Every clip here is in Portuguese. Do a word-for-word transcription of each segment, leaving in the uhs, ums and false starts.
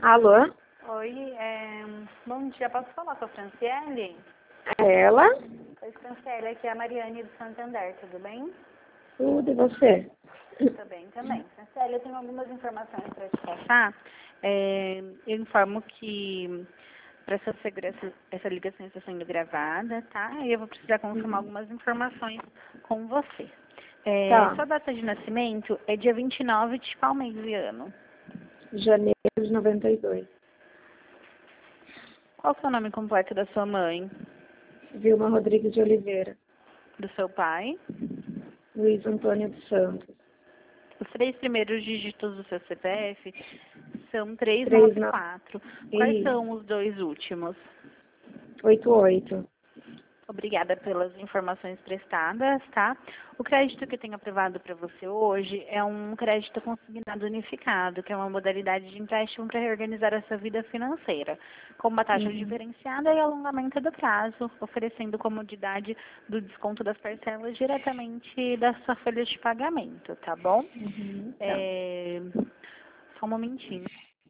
Alô? Oi, é, bom dia, posso falar com a Franciele? É ela? Oi, Franciele, aqui é a Mariane do Santander, tudo bem? Tudo e você? Tudo bem também. Franciele, eu tenho algumas informações para te passar. É, eu informo que para essa segurança, essa ligação está sendo gravada, tá? E eu vou precisar confirmar algumas informações com você. É, Tá. sua data de nascimento é dia vinte e nove de qual mês e ano? Janeiro de noventa e dois. Qual é o nome completo da sua mãe? Vilma Rodrigues de Oliveira. Do seu pai? Luiz Antônio dos Santos. Os três primeiros dígitos do seu C P F são três Três nove na... quatro. Quais e são os dois últimos? oito oito. Obrigada pelas informações prestadas, tá? O crédito que eu tenho aprovado para você hoje é um crédito consignado unificado, que é uma modalidade de empréstimo para reorganizar a sua vida financeira, com uma taxa Uhum. diferenciada e alongamento do prazo, oferecendo comodidade do desconto das parcelas diretamente da sua folha de pagamento, tá bom? Uhum. Tá. É... Só um momentinho.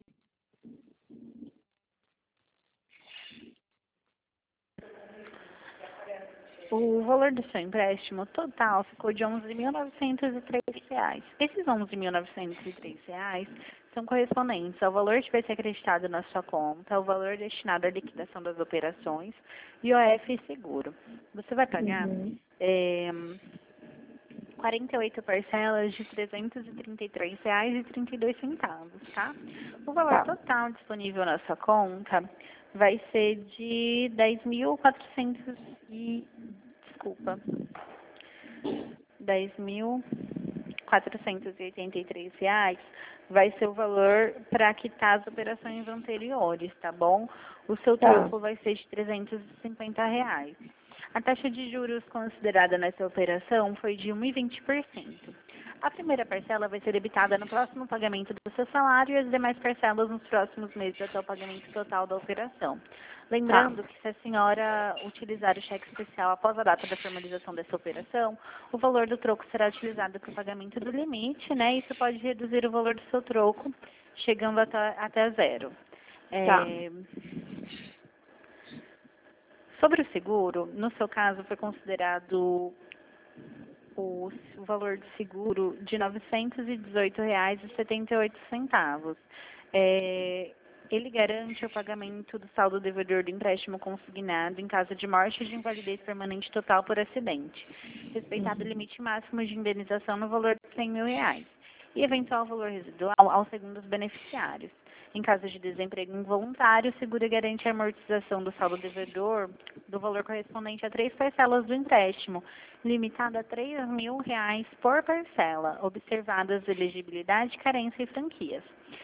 O valor do seu empréstimo total ficou de onze mil novecentos e três reais. Esses onze mil novecentos e três reais são correspondentes ao valor que vai ser acreditado na sua conta, ao valor destinado à liquidação das operações e o I O F e seguro. Você vai pagar Uhum. é, quarenta e oito parcelas de trezentos e trinta e três reais e trinta e dois centavos, tá? O valor Tá. total disponível na sua conta vai ser de dez mil quatrocentos e desculpa, dez mil quatrocentos e oitenta e três reais vai ser o valor para quitar as operações anteriores, tá bom? O seu Tá. troco vai ser de trezentos e cinquenta reais. A taxa de juros considerada nessa operação foi de um vírgula vinte por cento. A primeira parcela vai ser debitada no próximo pagamento do seu salário e as demais parcelas nos próximos meses até o pagamento total da operação. Tá. Lembrando que se a senhora utilizar o cheque especial após a data da formalização dessa operação, o valor do troco será utilizado para o pagamento do limite, né? Isso pode reduzir o valor do seu troco, chegando até, até zero. Tá. É... Sobre o seguro, no seu caso foi considerado o, o valor de seguro de novecentos e dezoito reais e setenta e oito centavos. É, ele garante o pagamento do saldo devedor do empréstimo consignado em caso de morte ou de invalidez permanente total por acidente, respeitado o limite máximo de indenização no valor de cem mil reais, e eventual valor residual aos segundos beneficiários. Em caso de desemprego involuntário, o seguro garante a amortização do saldo devedor do valor correspondente a três parcelas do empréstimo, limitada a três mil reais por parcela, observadas elegibilidade, carência e franquias.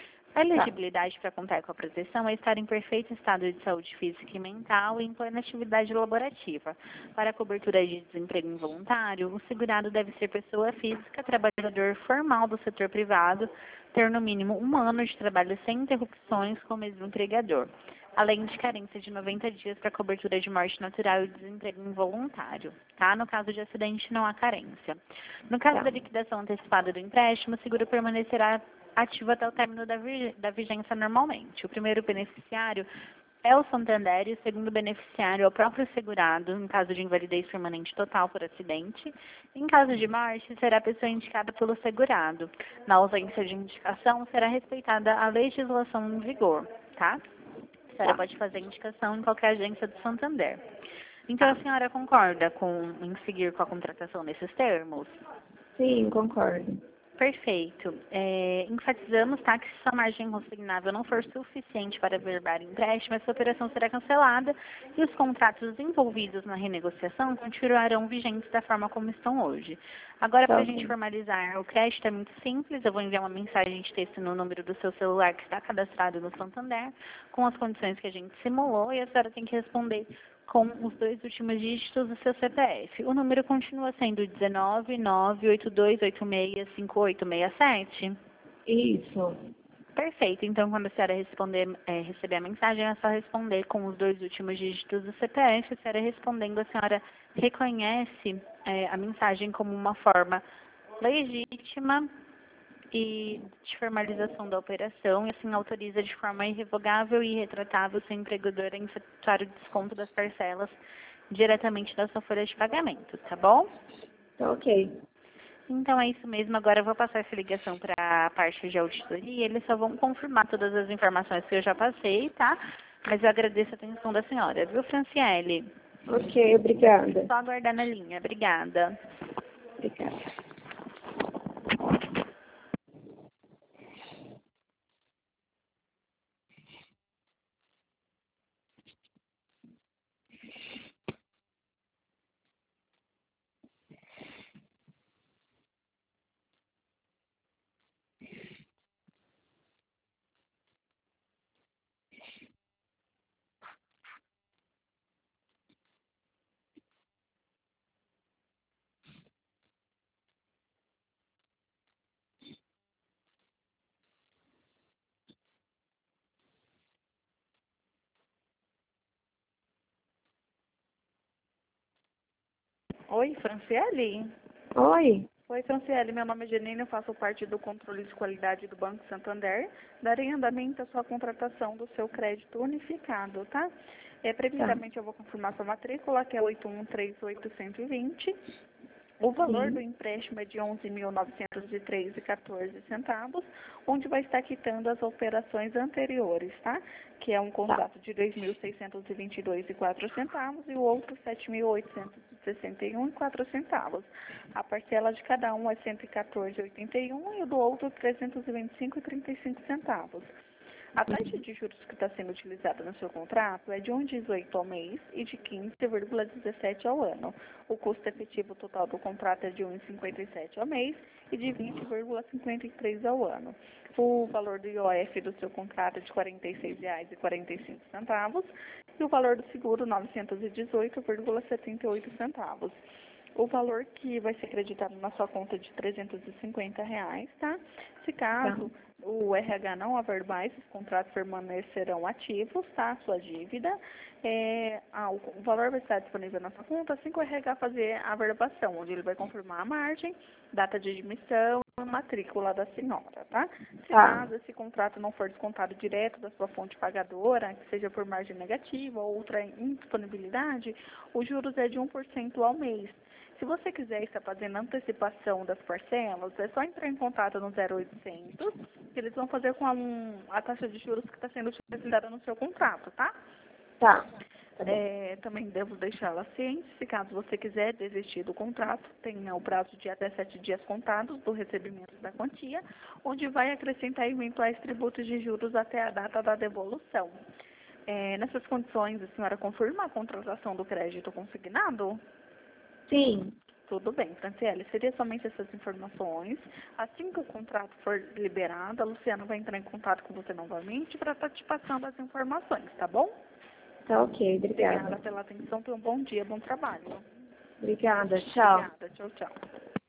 A Tá. elegibilidade para contar com a proteção é estar em perfeito estado de saúde física e mental e em plena atividade laborativa. Para a cobertura de desemprego involuntário, o segurado deve ser pessoa física, trabalhador formal do setor privado, ter no mínimo um ano de trabalho sem interrupções com o mesmo empregador, além de carência de noventa dias para cobertura de morte natural e desemprego involuntário, tá? No caso de acidente, não há carência. No caso Tá. da liquidação antecipada do empréstimo, o seguro permanecerá ativo até o término da, vi- da vigência normalmente. O primeiro beneficiário é o Santander e o segundo beneficiário é o próprio segurado, em caso de invalidez permanente total por acidente. Em caso de morte, será a pessoa indicada pelo segurado. Na ausência de indicação, será respeitada a legislação em vigor, tá? A senhora Tá. pode fazer indicação em qualquer agência do Santander. Então, a Tá. senhora concorda com, em seguir com a contratação nesses termos? Sim, concordo. Perfeito. É, enfatizamos, tá, que se sua margem consignável não for suficiente para averbar empréstimo, essa operação será cancelada e os contratos envolvidos na renegociação continuarão vigentes da forma como estão hoje. Agora, Tá para a gente ok. formalizar o crédito, é muito simples. Eu vou enviar uma mensagem de texto no número do seu celular que está cadastrado no Santander, com as condições que a gente simulou, e a senhora tem que responder com os dois últimos dígitos do seu C P F. O número continua sendo dezenove, nove, oito dois oito seis, cinco oito seis sete? Isso. Perfeito. Então, quando a senhora responder, é, receber a mensagem, é só responder com os dois últimos dígitos do C P F. A senhora respondendo, a senhora reconhece é, a mensagem como uma forma legítima e de formalização da operação, e assim autoriza de forma irrevogável e irretratável seu empregador a efetuar o desconto das parcelas diretamente da sua folha de pagamento, tá bom? Tá ok. Então é isso mesmo, agora eu vou passar essa ligação para a parte de auditoria, eles só vão confirmar todas as informações que eu já passei, tá? Mas eu agradeço a atenção da senhora, viu, Franciele? Ok, obrigada. Só aguardar na linha, obrigada. Obrigada. Oi, Franciele? Oi. Oi, Franciele, meu nome é Janine, eu faço parte do controle de qualidade do Banco Santander. Darei andamento à sua contratação do seu crédito unificado, tá? É, primeiramente eu vou confirmar sua matrícula, que é oito um três oito um zero. O valor Sim. do empréstimo é de onze mil novecentos e três reais e quatorze centavos, onde vai estar quitando as operações anteriores, tá? Que é um contrato de dois mil seiscentos e vinte e dois reais e quatro centavos e o outro sete mil oitocentos e sessenta e um reais e quatro centavos. A parcela de cada um é cento e quatorze reais e oitenta e um centavos e o do outro trezentos e vinte e cinco reais e trinta e cinco centavos. A taxa de juros que está sendo utilizada no seu contrato é de um vírgula dezoito ao mês e de quinze vírgula dezessete ao ano. O custo efetivo total do contrato é de um vírgula cinquenta e sete ao mês e de vinte vírgula cinquenta e três ao ano. O valor do I O F do seu contrato é de quarenta e seis reais e quarenta e cinco centavos e o valor do seguro novecentos e dezoito vírgula setenta e oito centavos. O valor que vai ser acreditado na sua conta é de trezentos e cinquenta reais, tá? Se caso o R H não averbar, esses contratos permanecerão ativos, tá? Sua dívida. É, ah, o, o valor vai estar disponível na sua conta assim que o R H fazer a averbação, onde ele vai confirmar a margem, data de admissão e matrícula da senhora, tá? Se Tá. caso esse contrato não for descontado direto da sua fonte pagadora, que seja por margem negativa ou outra indisponibilidade, os juros é de um por cento ao mês. Se você quiser estar fazendo antecipação das parcelas, é só entrar em contato no zero oitocentos, que eles vão fazer com a, um, a taxa de juros que está sendo utilizada no seu contrato, tá? Tá. Tá bom. É, também devo deixá-la ciente, se caso você quiser desistir do contrato, tenha o prazo de até sete dias contados do recebimento da quantia, onde vai acrescentar eventuais tributos de juros até a data da devolução. É, nessas condições, a senhora confirma a contratação do crédito consignado? Sim. Tudo bem, Franciele, seria somente essas informações. Assim que o contrato for liberado, a Luciana vai entrar em contato com você novamente para estar te passando as informações, tá bom? Tá ok, Obrigada obrigada. pela atenção, tenha um bom dia, bom trabalho. Obrigada, tchau. Obrigada, tchau, tchau.